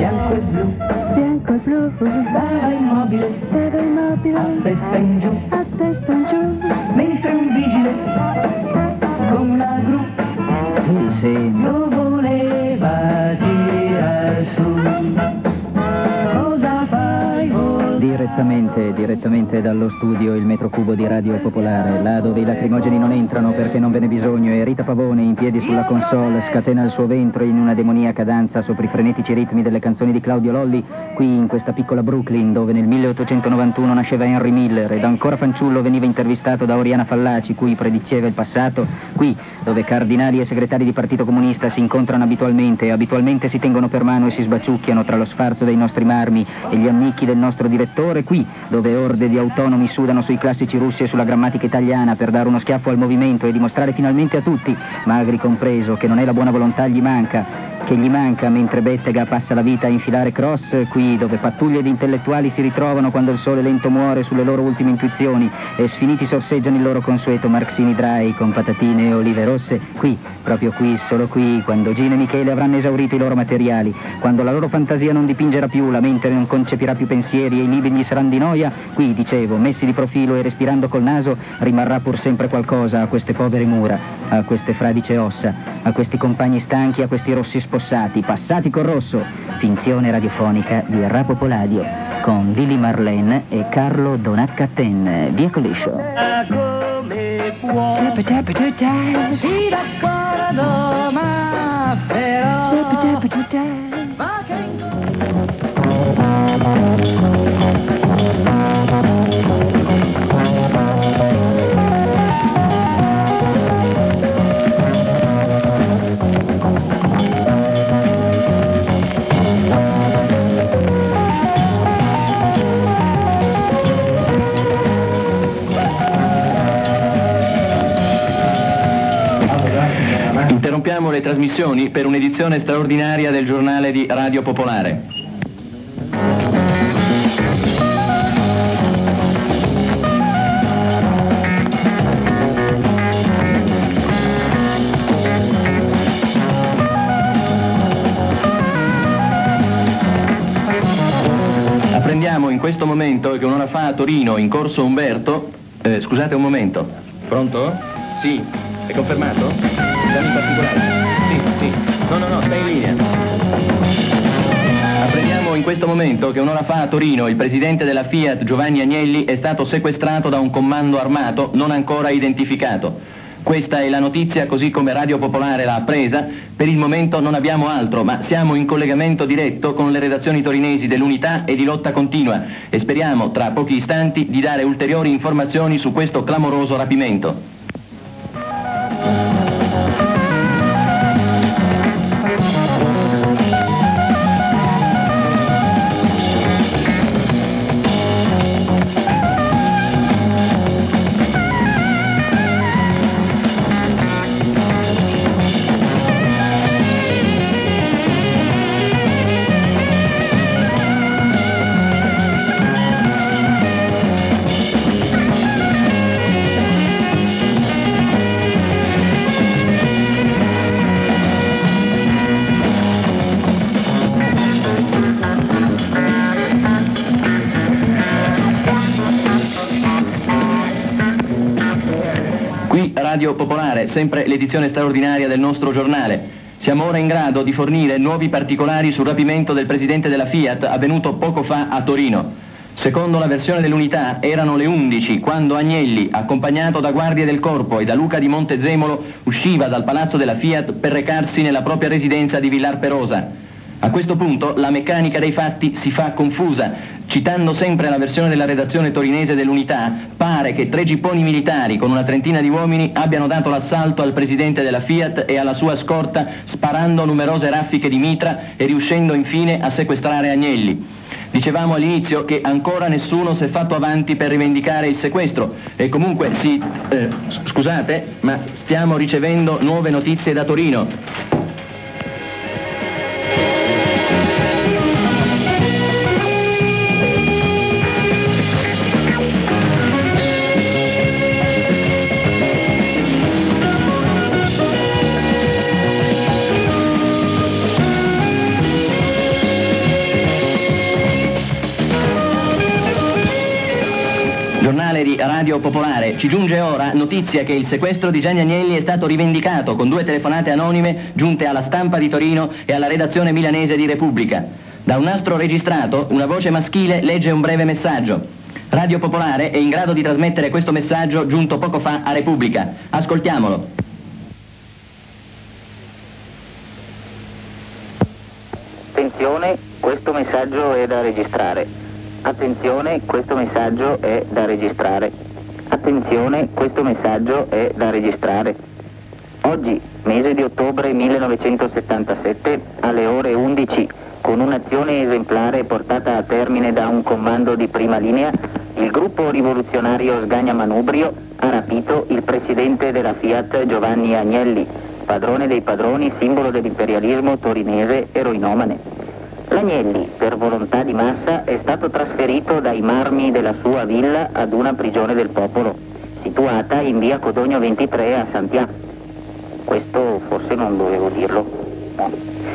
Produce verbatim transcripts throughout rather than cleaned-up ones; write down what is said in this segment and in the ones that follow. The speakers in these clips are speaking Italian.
bianco e blu, bianco e blu, stava immobile, stava immobile, a testa in giù, a testa in giù, mentre un vigile con la gru Sì, sì. lo voleva tirar su. Cosa fai vol? Direttamente, direttamente dallo studio Il Metro Cubo di Radio Popolare, là dove i lacrimogeni non entrano perché non ve n'è bisogno, e Rita Pavone, in piedi sulla console, scatena il suo ventre in una demoniaca danza sopra i frenetici ritmi delle canzoni di Claudio Lolli, qui in questa piccola Brooklyn dove nel milleottocentonovantuno nasceva Henry Miller ed ancora fanciullo veniva intervistato da Oriana Fallaci, cui prediceva il passato, qui dove cardinali e segretari di Partito Comunista si incontrano abitualmente e abitualmente si tengono per mano e si sbaciucchiano tra lo sfarzo dei nostri marmi e gli annicchi del nostro direttore, qui dove orde di autonomi sudano sui classici russi e sulla grammatica italiana per dare uno schiaffo al movimento e dimostrare finalmente a tutti, magri compreso, che non è la buona volontà gli manca, che gli manca mentre Bettega passa la vita a infilare cross, qui dove pattuglie di intellettuali si ritrovano quando il sole lento muore sulle loro ultime intuizioni e sfiniti sorseggiano il loro consueto Marxini Dry con patatine e olive rosse, qui, proprio qui, solo qui, quando Gino e Michele avranno esaurito i loro materiali, quando la loro fantasia non dipingerà più, la mente non concepirà più pensieri e i libri gli saranno di noia, qui, dicevo, messi di profilo e respirando col naso, rimarrà pur sempre qualcosa a queste povere mura, a queste fradice ossa, a questi compagni stanchi, a questi rossi spossati, passati col rosso. Finzione radiofonica di Rapopoladio con Lili Marlene e Carlo Donat-Cattin. Via Coliscio. Come può si da cuore ma però ma che Interrompiamo le trasmissioni per un'edizione straordinaria del giornale di Radio Popolare. Apprendiamo in questo momento che un'ora fa a Torino, in corso Umberto... Eh, scusate un momento. Pronto? Sì. È confermato? Dammi in particolare. Sì, sì. No, no, no, stai in linea. Apprendiamo in questo momento che un'ora fa a Torino il presidente della Fiat, Giovanni Agnelli, è stato sequestrato da un comando armato non ancora identificato. Questa è la notizia così come Radio Popolare l'ha appresa. Per il momento non abbiamo altro, ma siamo in collegamento diretto con le redazioni torinesi dell'Unità e di Lotta Continua e speriamo tra pochi istanti di dare ulteriori informazioni su questo clamoroso rapimento. Radio Popolare, sempre l'edizione straordinaria del nostro giornale. Siamo ora in grado di fornire nuovi particolari sul rapimento del presidente della Fiat avvenuto poco fa a Torino. Secondo la versione dell'Unità erano le undici quando Agnelli, accompagnato da guardie del corpo e da Luca di Montezemolo, usciva dal palazzo della Fiat per recarsi nella propria residenza di Villar Perosa. A questo punto la meccanica dei fatti si fa confusa. Citando sempre la versione della redazione torinese dell'Unità, pare che tre gipponi militari con una trentina di uomini abbiano dato l'assalto al presidente della Fiat e alla sua scorta sparando numerose raffiche di mitra e riuscendo infine a sequestrare Agnelli. Dicevamo all'inizio che ancora nessuno si è fatto avanti per rivendicare il sequestro e comunque sì, eh, scusate, ma stiamo ricevendo nuove notizie da Torino. di Radio Popolare. Ci giunge ora notizia che il sequestro di Gianni Agnelli è stato rivendicato con due telefonate anonime giunte alla stampa di Torino e alla redazione milanese di Repubblica. Da un nastro registrato, una voce maschile legge un breve messaggio. Radio Popolare è in grado di trasmettere questo messaggio giunto poco fa a Repubblica. Ascoltiamolo. Attenzione, questo messaggio è da registrare. Attenzione, questo messaggio è da registrare. Attenzione, questo messaggio è da registrare. Oggi, mese di ottobre millenovecentosettantasette, alle ore undici, con un'azione esemplare portata a termine da un comando di prima linea, il gruppo rivoluzionario Sgagna Manubrio ha rapito il presidente della Fiat Giovanni Agnelli, padrone dei padroni, simbolo dell'imperialismo torinese eroinomane. L'Agnelli, per volontà di massa, è stato trasferito dai marmi della sua villa ad una prigione del popolo, situata in via Codogno ventitré a Santià. Questo forse non dovevo dirlo. No.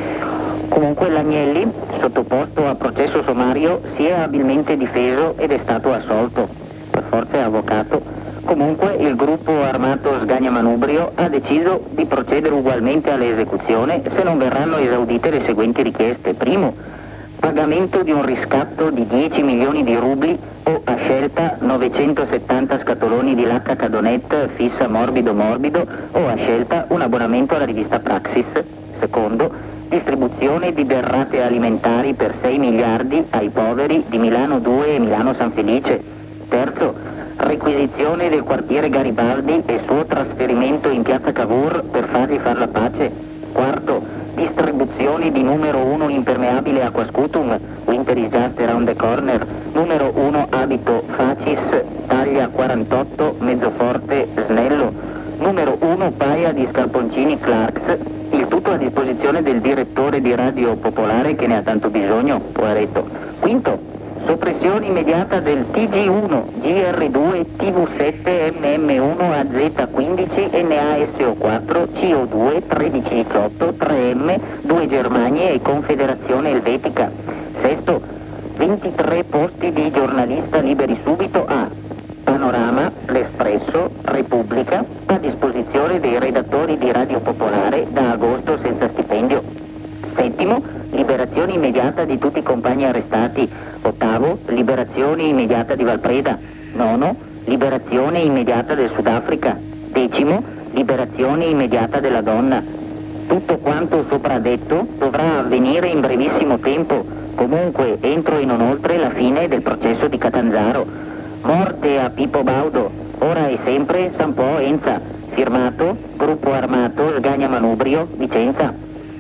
Comunque l'Agnelli, sottoposto a processo sommario, si è abilmente difeso ed è stato assolto. Per forza è avvocato. Comunque il gruppo armato Sgagna Manubrio ha deciso di procedere ugualmente all'esecuzione se non verranno esaudite le seguenti richieste. Primo, pagamento di un riscatto di dieci milioni di rubli o a scelta novecentosettanta scatoloni di lacca Cadonet fissa morbido morbido o a scelta un abbonamento alla rivista Praxis. Secondo, distribuzione di derrate alimentari per sei miliardi ai poveri di Milano due e Milano San Felice. Terzo, requisizione del quartiere Garibaldi e suo trasferimento in piazza Cavour per fargli far la pace. Quarto, distribuzione di numero uno impermeabile Aquascutum, Winter is just around the corner, numero uno abito Facis, taglia quarantotto, mezzoforte, snello, numero uno paia di scarponcini Clarks, il tutto a disposizione del direttore di Radio Popolare che ne ha tanto bisogno, poveretto. Quinto, soppressione immediata del T G uno, G R due, T V sette, M M uno, A Z quindici, N A S O quattro, C O due, tredici diciotto, tre M, due Germanie e Confederazione Elvetica. Sesto, ventitré posti di giornalista liberi subito a Panorama, L'Espresso, Repubblica, a disposizione dei redattori di Radio Popolare da agosto senza stipendio. Settimo, liberazione immediata di tutti i compagni arrestati. Ottavo, liberazione immediata di Valpreda. Nono, liberazione immediata del Sudafrica. Decimo, liberazione immediata della donna. Tutto quanto sopra detto dovrà avvenire in brevissimo tempo, comunque entro e non oltre la fine del processo di Catanzaro. Morte a Pippo Baudo, ora e sempre San Po Enza. Firmato, gruppo armato Sgagna Manubrio, Vicenza.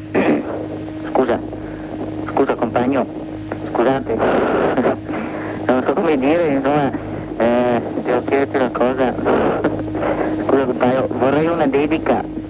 Scusa, scusa compagno, scusate, non so come dire, insomma, eh, devo chiederti una cosa. Scusa compagno, vorrei una dedica.